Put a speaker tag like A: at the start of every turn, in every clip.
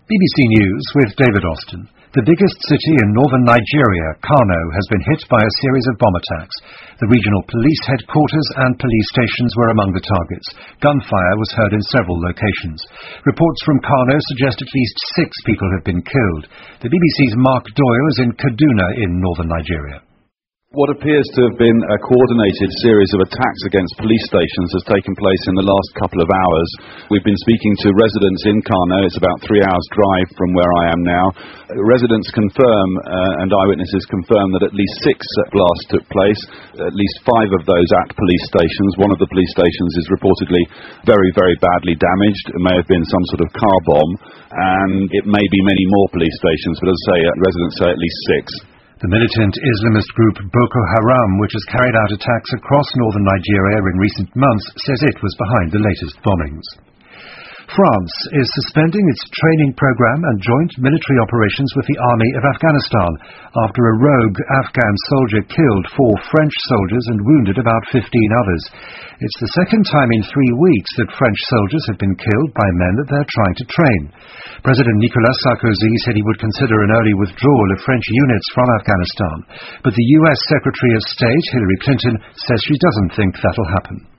A: BBC News with David Austin. The biggest city in northern Nigeria, Kano, has been hit by a series of bomb attacks. The regional police headquarters and police stations were among the targets. Gunfire was heard in several locations. Reports from Kano suggest at least 6 people have been killed. The BBC's Mark Doyle is in Kaduna in northern Nigeria.
B: What appears to have been a coordinated series of attacks against police stations has taken place in the last couple of hours. We've been speaking to residents in Kano. It's about 3 hours drive from where I am now. Residents confirm and eyewitnesses confirm that at least 6 blasts took place, at least 5 of those at police stations. One of the police stations is reportedly very, very badly damaged. It may have been some sort of car bomb, and it may be many more police stations, but as I say, residents say at least 6.
A: The militant Islamist group Boko Haram, which has carried out attacks across northern Nigeria in recent months, says it was behind the latest bombings. France is suspending its training program and joint military operations with the army of Afghanistan after a rogue Afghan soldier killed 4 French soldiers and wounded about 15 others. It's the second time in 3 weeks that French soldiers have been killed by men that they're trying to train. President Nicolas Sarkozy said he would consider an early withdrawal of French units from Afghanistan, but the US Secretary of State, Hillary Clinton, says she doesn't think that'll happen.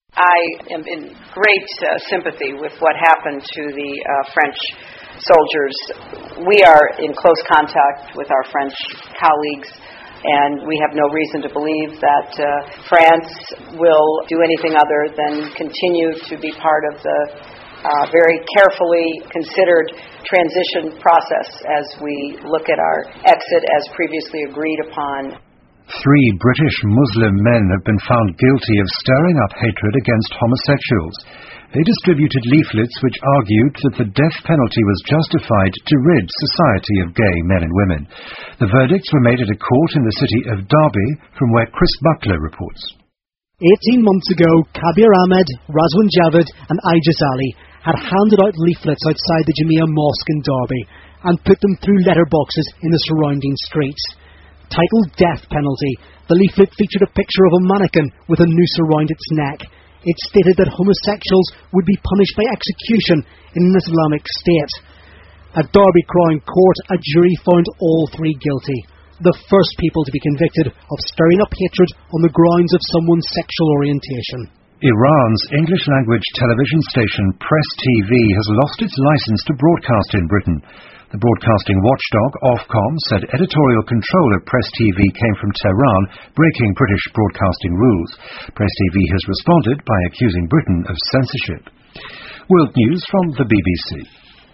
C: I am in great sympathy with what happened to the French soldiers. We are in close contact with our French colleagues, and we have no reason to believe that France will do anything other than continue to be part of the very carefully considered transition process as we look at our exit as previously agreed upon.
A: 3 British Muslim men have been found guilty of stirring up hatred against homosexuals. They distributed leaflets which argued that the death penalty was justified to rid society of gay men and women. The verdicts were made at a court in the city of Derby, from where Chris Buckler reports.
D: 18 months ago, Kabir Ahmed, Razwan Javed and Aijaz Ali had handed out leaflets outside the Jamia Mosque in Derby and put them through letterboxes in the surrounding streets. Titled Death Penalty, the leaflet featured a picture of a mannequin with a noose around its neck. It stated that homosexuals would be punished by execution in an Islamic state. At Derby Crown Court, a jury found all 3 guilty, the first people to be convicted of stirring up hatred on the grounds of someone's sexual orientation.
A: Iran's English-language television station Press TV has lost its license to broadcast in Britain. The broadcasting watchdog, Ofcom, said editorial control of Press TV came from Tehran, breaking British broadcasting rules. Press TV has responded by accusing Britain of censorship. World news from the BBC.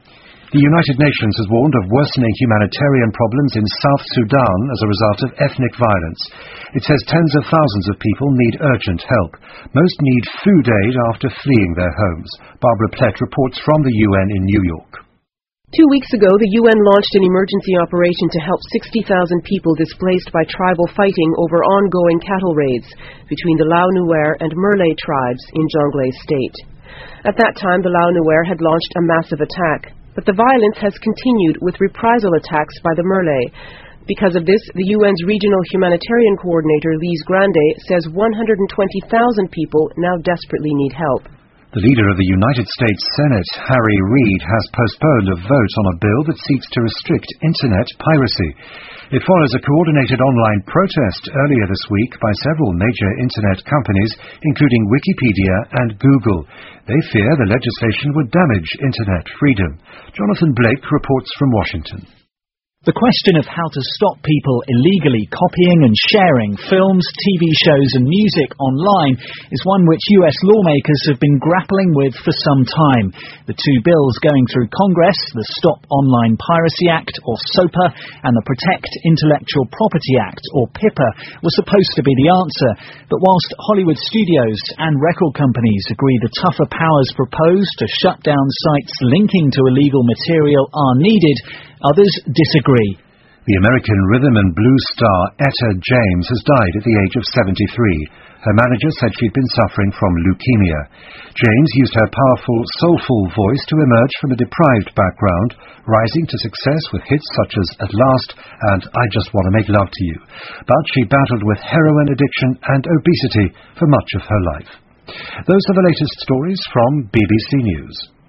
A: The United Nations has warned of worsening humanitarian problems in South Sudan as a result of ethnic violence. It says tens of thousands of people need urgent help. Most need food aid after fleeing their homes. Barbara Plett reports from the UN in New York.
E: 2 weeks ago, the UN launched an emergency operation to help 60,000 people displaced by tribal fighting over ongoing cattle raids between the Lao Nuer and Murle tribes in Jonglei State. At that time, the Lao Nuer had launched a massive attack, but the violence has continued with reprisal attacks by the Murle. Because of this, the UN's regional humanitarian coordinator, Lise Grande, says 120,000 people now desperately need help.
A: The leader of the United States Senate, Harry Reid, has postponed a vote on a bill that seeks to restrict Internet piracy. It follows a coordinated online protest earlier this week by several major Internet companies, including Wikipedia and Google. They fear the legislation would damage Internet freedom. Jonathan Blake reports from Washington.
F: The question of how to stop people illegally copying and sharing films, TV shows and music online is one which US lawmakers have been grappling with for some time. The 2 bills going through Congress, the Stop Online Piracy Act, or SOPA, and the Protect Intellectual Property Act, or PIPA, were supposed to be the answer. But whilst Hollywood studios and record companies agree the tougher powers proposed to shut down sites linking to illegal material are needed, others disagree.
A: The American rhythm and blues star Etta James has died at the age of 73. Her manager said she'd been suffering from leukemia. James used her powerful, soulful voice to emerge from a deprived background, rising to success with hits such as At Last and I Just Want to Make Love to You. But she battled with heroin addiction and obesity for much of her life. Those are the latest stories from BBC News.